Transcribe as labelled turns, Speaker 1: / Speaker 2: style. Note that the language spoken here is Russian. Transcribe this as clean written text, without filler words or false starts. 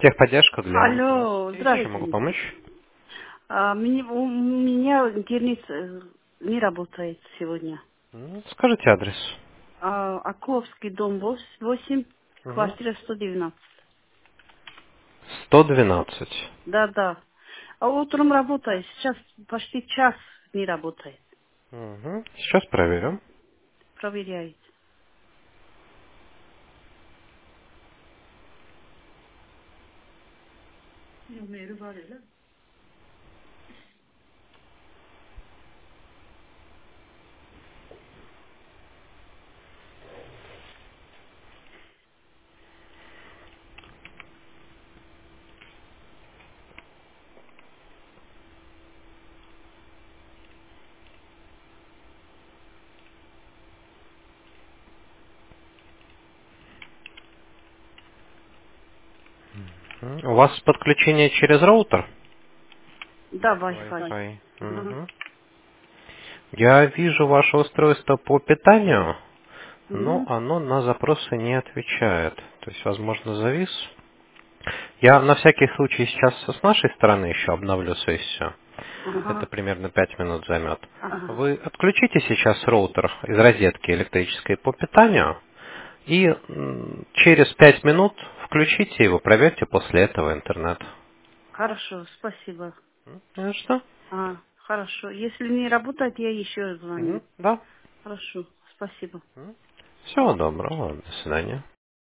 Speaker 1: Техподдержка для
Speaker 2: Алло,
Speaker 1: здравствуйте. Чем могу
Speaker 2: здравствуйте.
Speaker 1: помочь?
Speaker 2: У меня интернет не работает сегодня.
Speaker 1: Скажите адрес.
Speaker 2: Окловский дом 8,
Speaker 1: Мгм.
Speaker 2: квартира 119.
Speaker 1: 112.
Speaker 2: Да, да. А утром работает, сейчас почти час не работает.
Speaker 1: Мгм. Сейчас проверю.
Speaker 2: Проверяет.
Speaker 1: У вас подключение через роутер?
Speaker 2: Да, Wi-Fi.
Speaker 1: Wi-Fi.
Speaker 2: Ага.
Speaker 1: Мгм. Я вижу ваше устройство по питанию, но
Speaker 2: Мгм.
Speaker 1: оно на запросы не отвечает. То есть, возможно, завис. Я на всякий случай сейчас с нашей стороны еще обновлю сессию. Это
Speaker 2: Ага.
Speaker 1: примерно 5 минут займет.
Speaker 2: Ага.
Speaker 1: Вы отключите сейчас роутер из розетки электрической по питанию и через 5 минут включите его, проверьте после этого интернет.
Speaker 2: Хорошо, спасибо.
Speaker 1: Ну что?
Speaker 2: Хорошо. Если не работает, я еще звоню.
Speaker 1: Да.
Speaker 2: Хорошо, спасибо.
Speaker 1: Всего доброго. До свидания.